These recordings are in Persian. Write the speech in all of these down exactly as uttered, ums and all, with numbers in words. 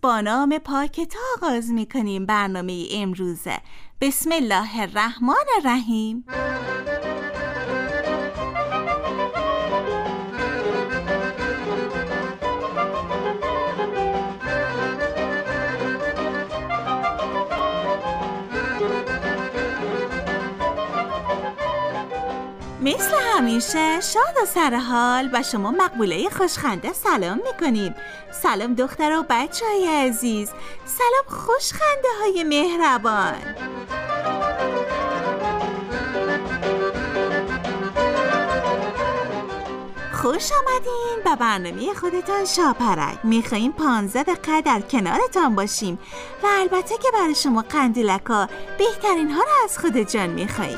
با نام پاکتا آغاز میکنیم برنامه امروزه. بسم الله الرحمن الرحیم. مثل همیشه شاد و سرحال و شما مقبوله خوشخنده سلام میکنیم. سلام دختر و بچه های عزیز، سلام خوشخنده های مهربان. خوش آمدین به برنامه خودتان شاپرک. میخواییم پانزده دقیقه در کنارتان باشیم و البته که برای شما قندیلکا بهترین ها رو از خود جان میخواییم.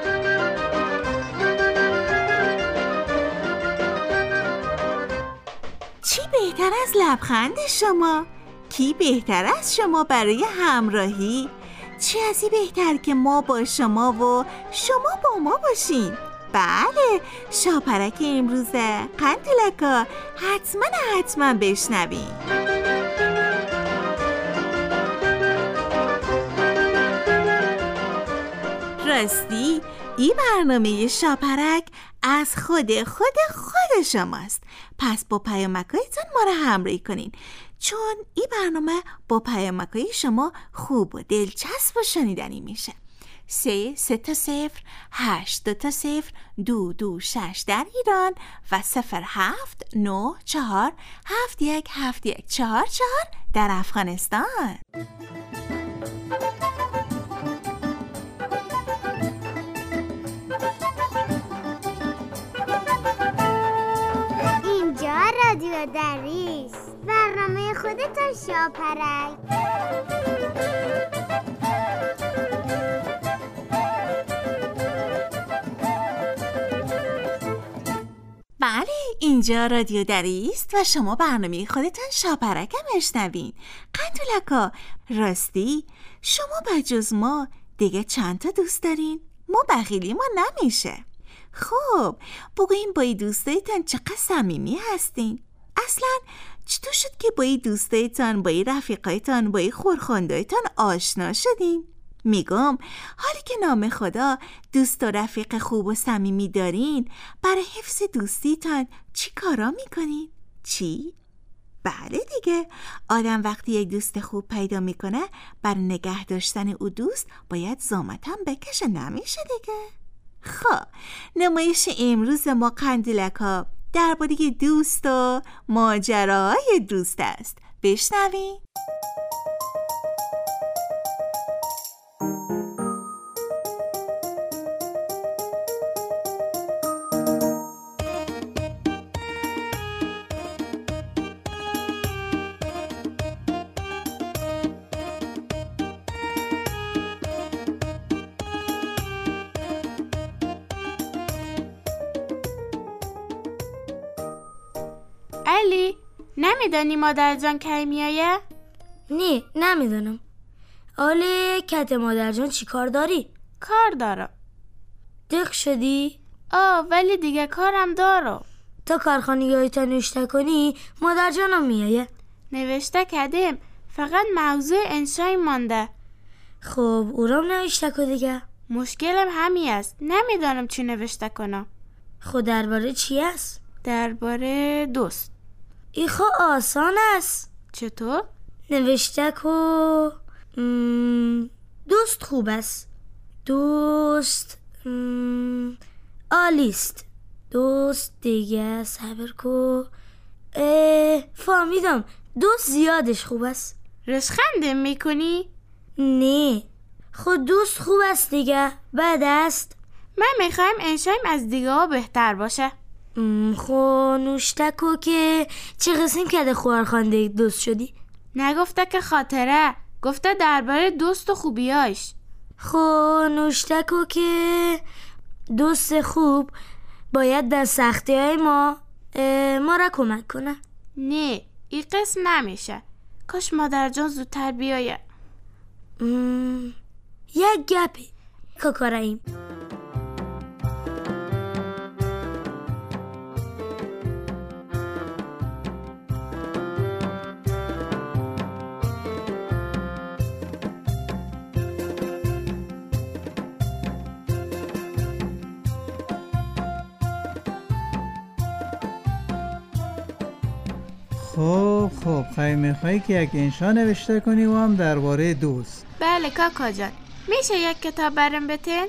چی بهتر از لبخند شما؟ کی بهتر از شما برای همراهی؟ چی ازی بهتر که ما با شما و شما با ما باشین؟ بله، شاپرک امروزه قندیلکا حتما حتما بشنوین. راستی این برنامه شاپرک از خود خود خود شماست، پس با پیامکایتون ما رو همراهی کنین، چون این برنامه با پیامکای شما خوب و دلچسب و شنیدنی میشه. سه سه تا صفر هشت دو تا صفر دو دو شش در ایران و صفر هفت نه چهار هفت یک هفت یک چهار چهار در افغانستان. اینجا رادیو دریس، برنامه خودتان شاپرک. بله، اینجا رادیو دریست و شما برنامه خودتان شاپرک هم اشنوین. قندیلکا، راستی شما بجز ما دیگه چند تا دوست دارین؟ ما بخیلی ما نمیشه. خب بگوین با این دوستایتان چقدر صمیمی هستین؟ اصلا چطور شد که با این دوستایتان، با این رفیقایتان، با این خورخوندایتان آشنا شدین؟ میگم حالی که نام خدا دوست و رفیق خوب و صمیمی دارین، برای حفظ دوستیتان چی کارا میکنین؟ چی؟ بله دیگه، آدم وقتی یک دوست خوب پیدا میکنه، برای نگه داشتن او دوست باید زحمت هم بکشه، نمیشه دیگه؟ خب نمایش امروز ما قندیلکا درباره دوست و ماجراهای دوست است. بشنوین. علی، نمیدانی مادر جان کی میایه؟ نه، نمیدونم. آله کت مادر جان چی کار داری؟ کار دارم. دق شدی؟ آه، ولی دیگه کارم دارم. تا کارخانگاهی تا نوشته کنی مادر جانم میایه. نوشته کردیم، فقط موضوع انشای مانده. خب او را نوشته که دیگه. مشکلم همی است، نمیدانم چی نوشته کنم. خب درباره چی است؟ درباره دوست. ای خب آسان است. چطور؟ نوشته که دوست خوب است، دوست عالیست، دوست دیگه صبر کو فهمیدم، دوست زیادش خوب است. رشخنده میکنی؟ نه، خود دوست خوب است دیگه. بعد است من میخوایم انشایم از دیگه ها بهتر باشه. خو نوشتکو که چه قسم کده خوارخانده دوست شدی؟ نگفته که خاطره، گفته درباره دوست و خوبیاش. خو نوشتکو که دوست خوب باید در سختی های ما ما را کمک کنه. نه، این قسم نمیشه. کاش مادر جان زودتر بیایه. یک گپی که کاراییم. خب خب خواهی میخوایی که یک انشا نوشته کنی و هم درباره دوست. بله کاکا جان، میشه یک کتاب برام بتین؟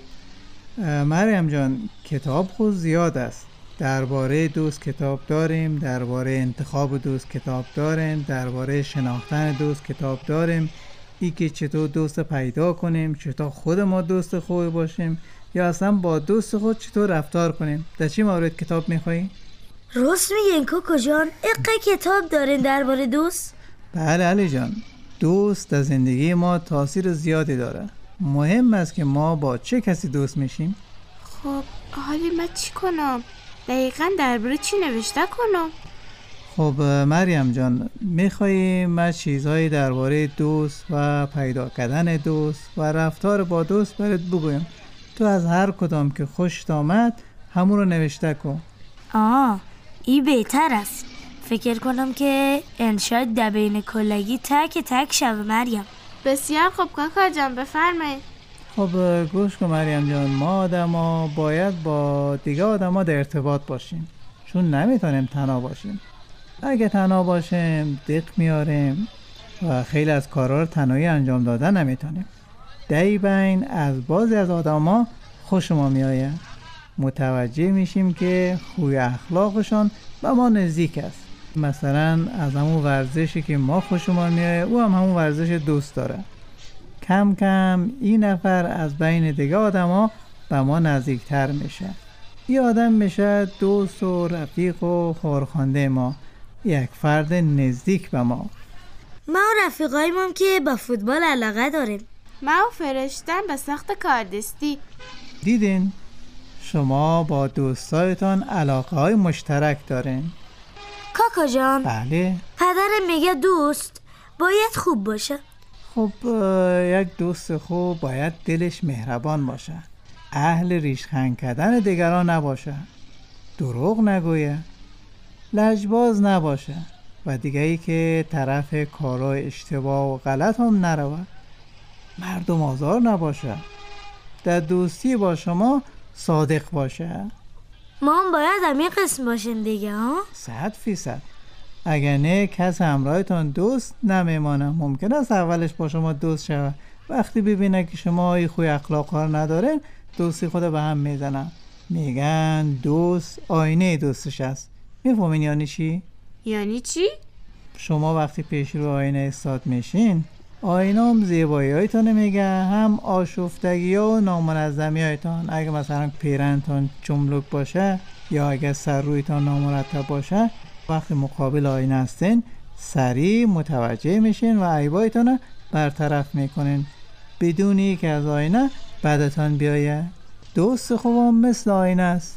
مریم جان، کتاب خود زیاد است. درباره دوست کتاب داریم، درباره انتخاب دوست کتاب داریم، درباره شناختن دوست کتاب داریم، ای که چطور دوست پیدا کنیم، چطور خود ما دوست خوبی باشیم، یا اصلا با دوست خود چطور رفتار کنیم. در چی مورد کتاب میخوایی؟ راست میگین کوکو جان، اقا کتاب دارین درباره دوست؟ بله علی جان، دوست در زندگی ما تاثیر زیادی داره. مهم است که ما با چه کسی دوست میشیم. خب حالی من چی کنم؟ دقیقاً درباره چی نوشته کنم؟ خب مریم جان، میخوایی من چیزهایی درباره دوست و پیدا کردن دوست و رفتار با دوست برات بگویم. تو از هر کدام که خوشت آمد همون رو نوشته کن. آه این بهتر است. فکر کنم که انشاء دبین کلگی تک تک شب مریم. بسیار خوب کاکا جان، بفرمایید. خب گوش کن مریم جان، ما آدما باید با دیگه آدما در ارتباط باشیم، چون نمیتونیم تنها باشیم. اگه تنها باشیم دق میاریم و خیلی از کارا رو تنهایی انجام دادن نمیتونیم. دهی بین از بعضی از آدما خوش ما میآید، متوجه میشیم که خوی اخلاقشون به ما نزدیک است. مثلا از همون ورزشی که ما خوشمون میاد او هم همون ورزش دوست داره. کم کم این نفر از بین دیگه آدم ها به ما نزدیکتر میشه. این آدم میشه دوست و رفیق و خورخانده ما، یک فرد نزدیک به ما. ما و رفیقایمون که با فوتبال علاقه داریم. ما و فرشتن به سخت کاردستی. دیدین؟ شما با دوستایتان علاقه های مشترک دارین. کاکا جان، بله. پدرم میگه دوست باید خوب باشه. خب یک دوست خوب باید دلش مهربان باشه، اهل ریشخند کردن دیگران نباشه، دروغ نگویه، لجباز نباشه و دیگه ای که طرف کارهای اشتباه و غلط هم نروه، مردم آزار نباشه، در دوستی با شما صادق باشه. ما هم باید همین قسم باشیم دیگه ها؟ صد فیصد. اگر نه کس همراهتان دوست نمیمانه. ممکن است اولش با شما دوست شود، وقتی ببینه که شما ای خوی اخلاق ها نداره دوستی خود به هم میزنن. میگن دوست آینه دوستش است. میفهمین یعنی چی؟ یعنی چی؟ شما وقتی پیش رو آینه ایستاد میشین، آینه هم زیبایی هایتان میگه، هم آشفتگی ها و نامنظمی هایتان. اگه مثلا پیرنتان چملک باشه یا اگه سر رویتان نامرتب باشه، وقتی مقابل آینه هستین سریع متوجه میشین و عیبایتان برطرف میکنین بدونی که از آینه بعدتان بیایه. دوست خوبم مثل آینه است.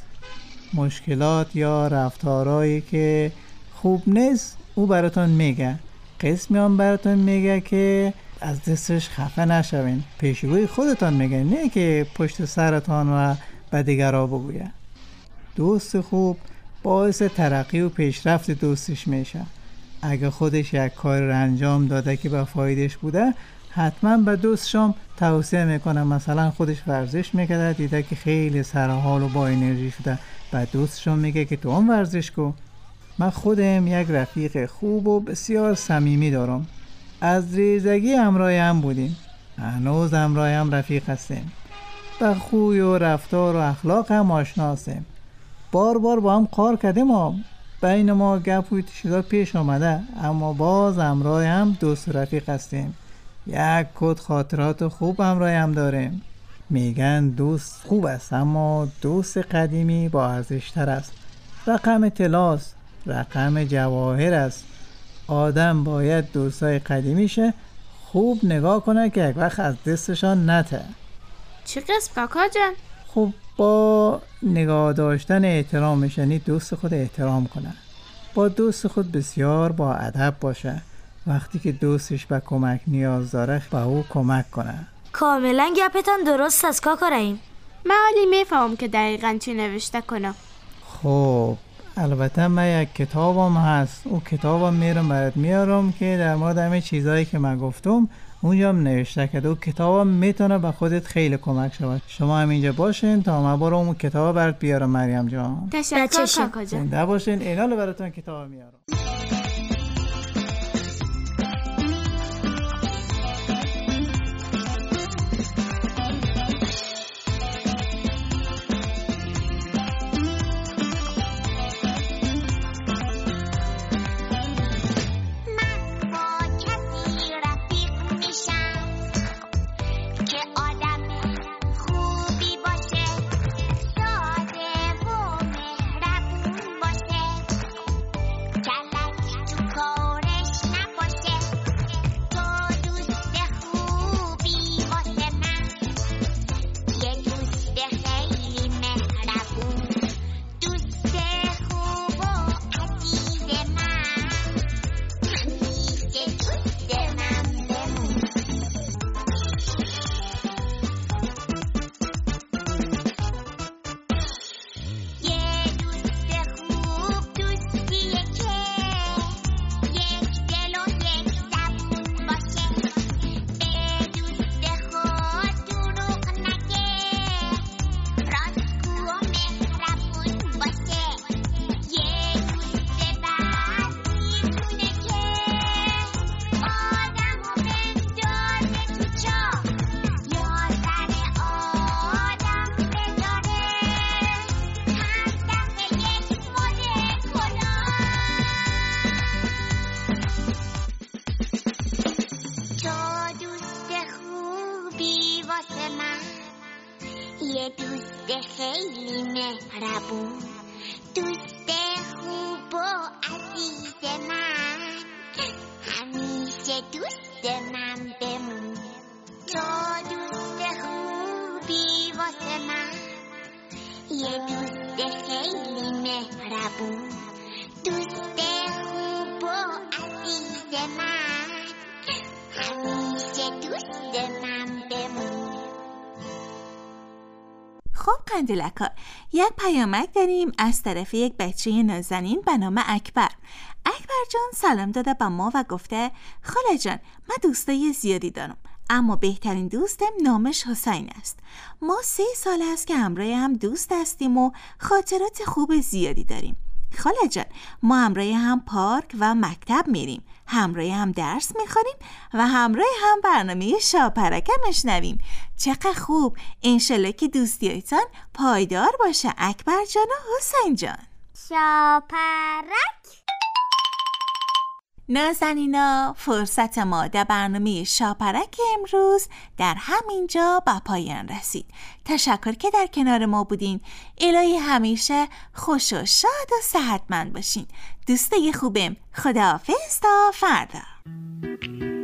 مشکلات یا رفتارهایی که خوب نیست او براتون میگه، قسمی هم براتون میگه که از دستش خفه نشوین. پیشگوی خودتان میگه، نه که پشت سرتان و به دیگرها بگویه. دوست خوب باعث ترقی و پیشرفت دوستش میشه. اگه خودش یک کار رو انجام داده که به فایدهش بوده، حتما به دوستشم توصیه میکنه. مثلا خودش ورزش میکرده، دیده که خیلی سرحال و با انرژی شده، به دوستشم میگه که تو هم ورزش کن. من خودم یک رفیق خوب و بسیار صمیمی دارم. از ریزگی همراه هم بودیم، هنوز همراه هم رفیق هستیم. به خوی و رفتار و اخلاق هم آشنا هستیم. بار بار با هم کار کردیم و بین ما گپ و چیزا پیش آمده، اما باز همراه هم دوست و رفیق هستیم. یک کد خاطرات خوب همراه هم داریم. میگن دوست خوب است اما دوست قدیمی با ارزش‌تر است. رقم طلاست، رقم جواهر است. آدم باید دوستای قدیمیشه خوب نگاه کنه که یک وقت از دستشان نته. چی قسم کاکا جان؟ خب با نگاه داشتن احترامش، یعنی دوست خود احترام کنه، با دوست خود بسیار با ادب باشه، وقتی که دوستش به کمک نیاز داره به او کمک کنه. کاملا گپتان درست است کاکا رحیم. من حالی میفهم که دقیقاً چی نوشته کنم. خب البته من یک کتابم هست، اون کتابم میرم برات میارم که در مورد همه چیزایی که من گفتم اونجا هم نوشته که اون کتابم میتونه به خودت خیلی کمک شود. شما هم اینجا باشین تا من برام اون کتاب برات بیارم مریم جان. تشکر کاکا جان. زنده باشین. اینال براتون کتاب میارم. یه دوست خیلی مهربون، دوست خوب و عزیز من، همیشه دوست من بمون. تو دوست خوبی واسه من، یه دوست خیلی مهربون، دوست خوب و عزیز من، همیشه دوست من بمون. خب قندیلک‌ها، یک پیامک داریم از طرف یک بچه نازنین به نام اکبر. اکبر جان سلام داده به ما و گفته خاله جان، من دوستای زیادی دارم، اما بهترین دوستم نامش حسین است. ما سه سال است که همراه هم دوست هستیم و خاطرات خوب زیادی داریم. خاله جان، ما همراه هم پارک و مکتب میریم، همراه هم درس میخوریم و همراه هم برنامه شاپرک میشنویم. چقدر خوب! انشالله که دوستیایتان پایدار باشه اکبر جان و حسین جان. شاپرک. نازنینا، فرصت ما در برنامه شاپرک امروز در همینجا به پایان رسید. تشکر که در کنار ما بودین. الهی همیشه خوش و شاد و صحتمند باشین. دوستای خوبم، خداحافظ تا فردا.